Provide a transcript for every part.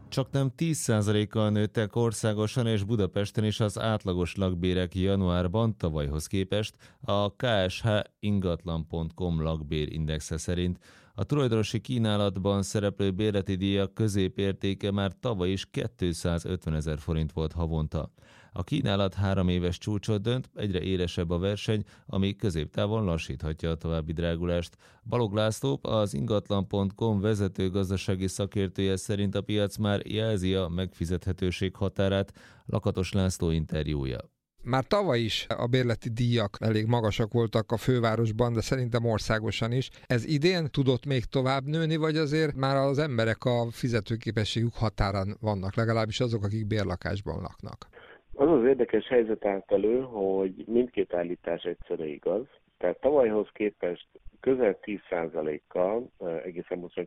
Csaknem 10%-kal nőttek országosan és Budapesten is az átlagos lakbérek januárban tavalyhoz képest, a KSH ingatlan.com lakbérindexe szerint. A tulajdonosi kínálatban szereplő bérleti díjak középértéke már tavaly is 250 000 forint volt havonta. A kínálat 3 éves csúcsot dönt, egyre élesebb a verseny, ami középtávon lassíthatja a további drágulást. Balog László, az ingatlan.com vezető gazdasági szakértője szerint a piac már jelzi a megfizethetőség határát. Lakatos László interjúja. Már tavaly is a bérleti díjak elég magasak voltak a fővárosban, de szerintem országosan is. Ez idén tudott még tovább nőni, vagy azért már az emberek a fizetőképességük határán vannak, legalábbis azok, akik bérlakásban laknak? Az az érdekes helyzet állt elő, hogy mindkét állítás egyszerre igaz. Tehát tavalyhoz képest közel 10%-kal, egészen pontosan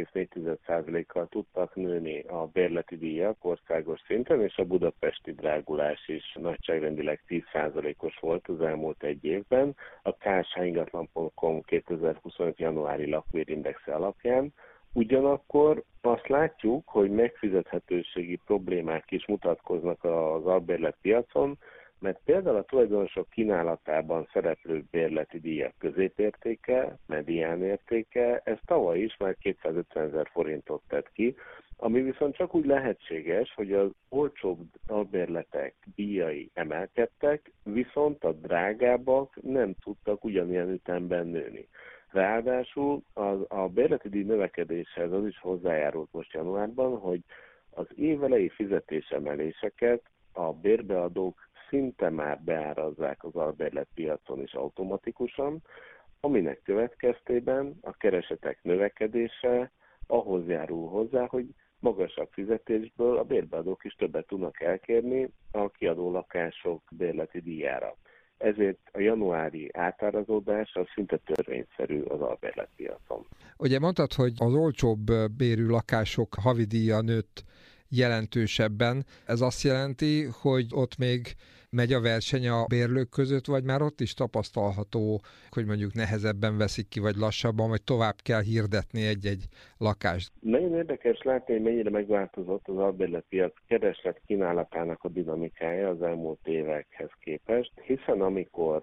9,4%-kal tudtak nőni a bérleti díjak országos szinten, és a budapesti drágulás is nagyságrendileg 10%-os volt az elmúlt egy évben. A KSH ingatlan.com 2025. januári lakbérindexe alapján. Ugyanakkor azt látjuk, hogy megfizethetőségi problémák is mutatkoznak az albérletpiacon, mert például a tulajdonosok kínálatában szereplő bérleti díjak középértéke, mediánértéke, ez tavaly is már 250 000 forintot tett ki, ami viszont csak úgy lehetséges, hogy az olcsóbb albérletek díjai emelkedtek, viszont a drágábbak nem tudtak ugyanilyen ütemben nőni. Ráadásul a bérleti díj növekedéshez az is hozzájárult most januárban, hogy az évelei fizetésemeléseket a bérbeadók szinte már beárazzák az albérletpiacon is automatikusan, aminek következtében a keresetek növekedése ahhoz járul hozzá, hogy magasabb fizetésből a bérbeadók is többet tudnak elkérni a kiadó lakások bérleti díjára. Ezért a januári átárazódás az szinte törvényszerű az albérletpiacon. Ugye mondtad, hogy az olcsóbb bérű lakások havidíja nőtt jelentősebben. Ez azt jelenti, hogy ott még megy a verseny a bérlők között, vagy már ott is tapasztalható, hogy mondjuk nehezebben veszik ki, vagy lassabban, vagy tovább kell hirdetni egy-egy lakást? Nagyon érdekes látni, hogy mennyire megváltozott az albérletpiac kereslet kínálatának a dinamikája az elmúlt évekhez képest, hiszen amikor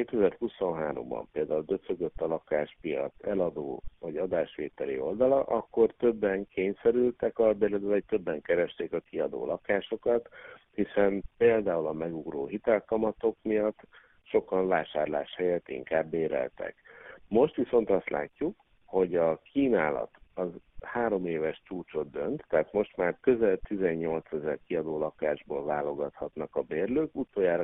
2023-ban például döcögött a lakáspiac eladó vagy adásvételi oldala, akkor többen kényszerültek albérletbe, vagy többen keresték a kiadó lakásokat, hiszen például a megugró hitelkamatok miatt sokan vásárlás helyett inkább béreltek. Most viszont azt látjuk, hogy a kínálat az 3 éves csúcsot dönt, tehát most már közel 18 000 kiadó lakásból válogathatnak a bérlők, utoljára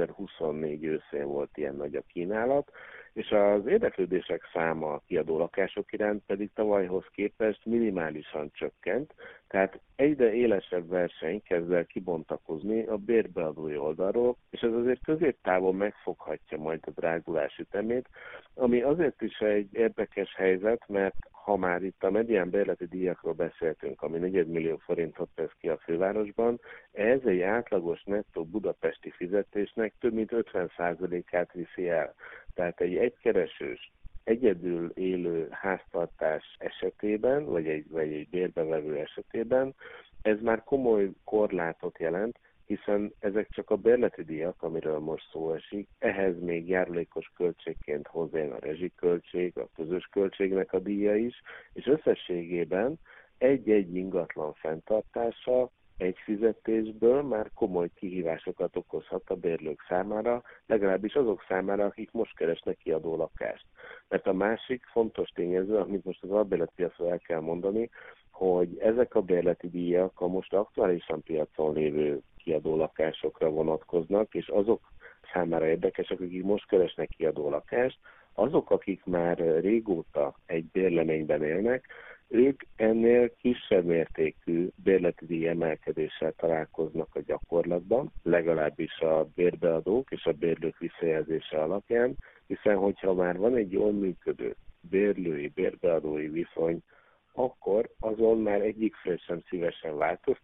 2024 őszén volt ilyen nagy a kínálat, és az érdeklődések száma a kiadó lakások iránt pedig tavalyhoz képest minimálisan csökkent, tehát egyre élesebb verseny kezd el kibontakozni a bérbeadói oldalról, és ez azért középtávon megfoghatja majd a drágulás ütemét, ami azért is egy érdekes helyzet, mert ha már itt a medián bérleti díjakról beszéltünk, ami 4 millió forintot tesz ki a fővárosban, ez egy átlagos nettó budapesti fizetésnek több mint 50%-át viszi el. Tehát egy egykeresős, egyedül élő háztartás esetében, vagy egy bérbevevő esetében, ez már komoly korlátot jelent, hiszen ezek csak a bérleti díjak, amiről most szó esik, ehhez még járulékos költségként hozzájön a rezsiköltség, a közös költségnek a díja is, és összességében egy-egy ingatlan fenntartása egy fizetésből már komoly kihívásokat okozhat a bérlők számára, legalábbis azok számára, akik most keresnek kiadó lakást. Mert a másik fontos tényező, amit most az albérletpiacról el kell mondani, hogy ezek a bérleti díjak a most aktuálisan piacon lévő kiadó lakásokra vonatkoznak, és azok számára érdekesek, akik most keresnek kiadó lakást, azok, akik már régóta egy bérleményben élnek, ők ennél kisebb mértékű bérleti díj emelkedéssel találkoznak a gyakorlatban, legalábbis a bérbeadók és a bérlők visszajelzése alapján, hiszen hogyha már van egy jól működő bérlői-bérbeadói viszony, akkor azon már egyik fél sem szívesen változtat,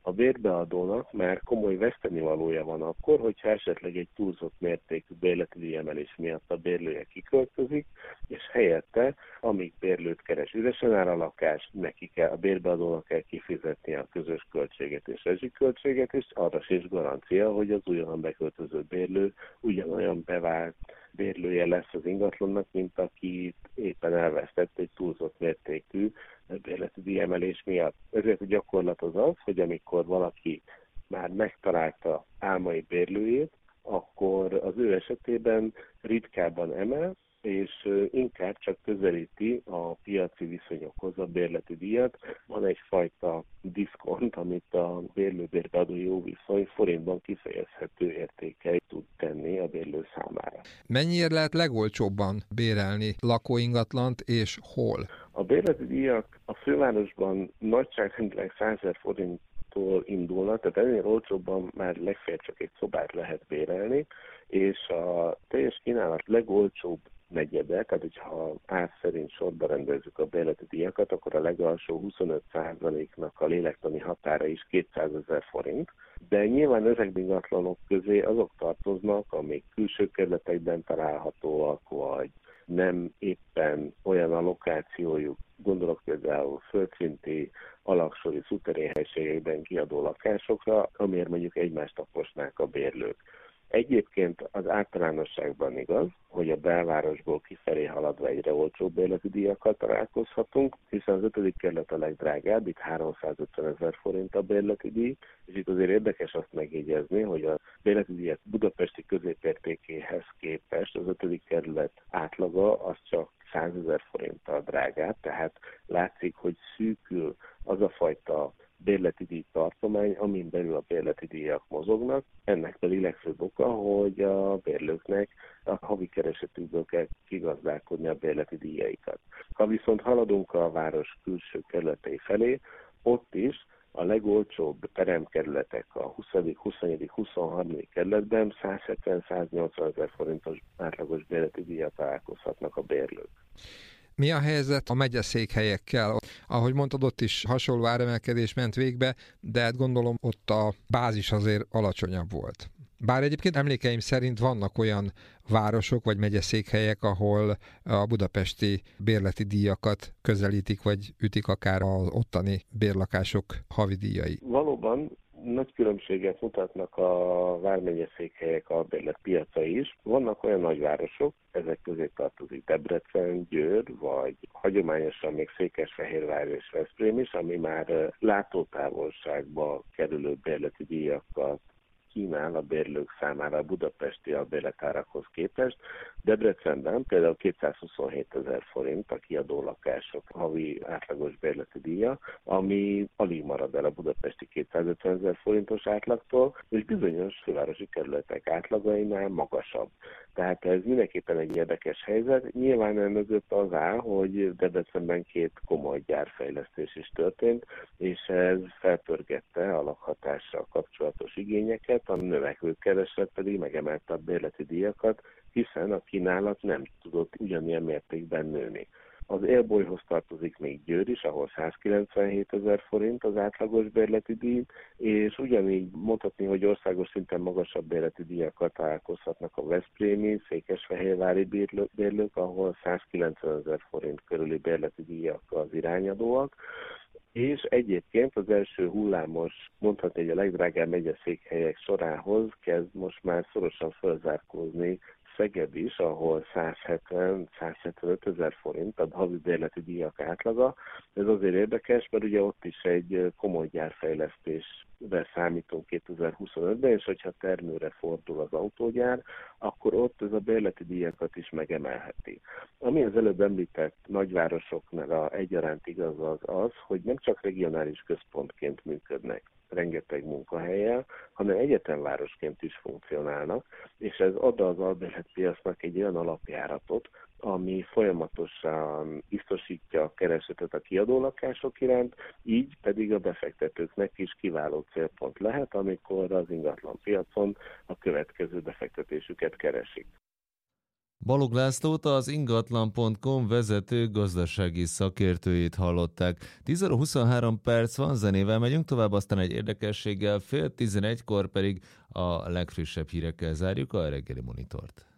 A bérbeadónak már komoly vesztenivalója van akkor, hogyha esetleg egy túlzott mértékű bérleti díjemelés miatt a bérlője kiköltözik, és helyette, amíg bérlőt keres, üresen áll a lakás, a bérbeadónak kell kifizetni a közös költséget és rezsiköltséget, és arra sincs garancia, hogy az újonnan beköltöző bérlő ugyanolyan bevált bérlője lesz az ingatlannak, mint aki éppen elvesztett egy túlzott mértékű bérleti díjemelés miatt. Ezért a gyakorlat az, hogy amikor valaki már megtalálta álmai bérlőjét, akkor az ő esetében ritkábban emel, és inkább csak közelíti a piaci viszonyokhoz a bérleti díjat. Van egyfajta diszkont, amit a bérlő-bérbeadó jó viszony forintban kifejezhető értékei tud tenni a bérlő számára. Mennyire lehet legolcsóbban bérelni lakóingatlant, és hol? A bérleti díjak a fővárosban nagyságrendileg 100 000 forinttól indulnak, tehát ennél olcsóbban már legfeljebb csak egy szobát lehet bérelni, és a teljes kínálat legolcsóbb negyede, tehát hogyha ár szerint sorba rendezzük a bérleti díjakat, akkor a legalsó 25%-nak a lélektani határa is 200 000 forint, de nyilván ezekben ingatlanok közé azok tartoznak, amik külső kerületekben találhatóak, vagy nem éppen olyan a lokációjuk, gondolok például földszinti, alaksori, szuterén helységekben kiadó lakásokra, amiért mondjuk egymást taposnák a bérlők. Egyébként az általánosságban igaz, hogy a belvárosból kifelé haladva egyre olcsóbb bérleti díjakkal találkozhatunk, hiszen az 5. kerület a legdrágább, itt 350 000 forint a bérleti díj, és itt azért érdekes azt megjegyezni, hogy a bérleti díjak budapesti középértékéhez képest az 5. kerület átlaga az csak 100 000 forinttal drágább, tehát látszik, hogy szűkül az a fajta bérleti díj tartomány, amin belül a bérleti díjak mozognak, ennek pedig legfőbb oka, hogy a bérlőknek a havi keresetükből kell kigazdálkodni a bérleti díjaikat. Ha viszont haladunk a város külső kerületei felé, ott is a legolcsóbb teremkerületek a 20., 21., 23. kerületben 170-180 000 forintos átlagos bérleti díjat találkozhatnak a bérlők. Mi a helyzet a megyeszékhelyekkel? Ahogy mondtad, ott is hasonló áremelkedés ment végbe, de hát gondolom ott a bázis azért alacsonyabb volt. Bár egyébként emlékeim szerint vannak olyan városok vagy megyeszékhelyek, ahol a budapesti bérleti díjakat közelítik, vagy ütik akár az ottani bérlakások havidíjai. Valóban nagy különbséget mutatnak a vármegyeszékhelyek albérletpiacai is. Vannak olyan nagyvárosok, ezek közé tartozik Debrecen, Győr, vagy hagyományosan még Székesfehérvár és Veszprém is, ami már látótávolságba kerülő bérleti díjakat kínál a bérlők számára a budapesti albérletárakhoz képest. Debrecenben például 227 000 forint a kiadó lakások havi átlagos bérleti díja, ami alig marad el a budapesti 250 000 forintos átlagtól, és bizonyos fővárosi kerületek átlagainál magasabb. Tehát ez mindenképpen egy érdekes helyzet. Nyilván mögött az áll, hogy Debrecenben 2 komoly gyárfejlesztés is történt, és ez felpörgette a lakhatással kapcsolatos igényeket, a növekvő kereslet pedig megemelte a bérleti díjakat, hiszen a kínálat nem tudott ugyanilyen mértékben nőni. Az élbolyhoz tartozik még Győr is, ahol 197 000 forint az átlagos bérleti díj, és ugyanígy mondhatni, hogy országos szinten magasabb bérleti díjakkal találkozhatnak a veszprémi, székesfehérvári bérlők, ahol 190 000 forint körüli bérleti díjak az irányadóak. És egyébként az első hullámos, mondhatni, hogy a legdrágább megyeszékhelyek sorához kezd most már szorosan fölzárkózni Szeged is, ahol 170-175 000 forint a havi bérleti díjak átlaga. Ez azért érdekes, mert ugye ott is egy komoly gyárfejlesztésbe számítunk 2025-ben, és hogyha termőre fordul az autógyár, akkor ott ez a bérleti díjakat is megemelheti. Ami az előbb említett nagyvárosoknál egyaránt igaz az, hogy nem csak regionális központként működnek, rengeteg munkahellyel, hanem egyetemvárosként is funkcionálnak, és ez ad az albérletpiacnak egy olyan alapjáratot, ami folyamatosan biztosítja a keresetet a kiadó lakások iránt, így pedig a befektetőknek is kiváló célpont lehet, amikor az ingatlan piacon a következő befektetésüket keresik. Balogh Lászlót, az ingatlan.com vezető gazdasági szakértőjét hallották. 10:23 van, zenével megyünk tovább, aztán egy érdekességgel, 10:30 pedig a legfrissebb hírekkel zárjuk a reggeli monitort.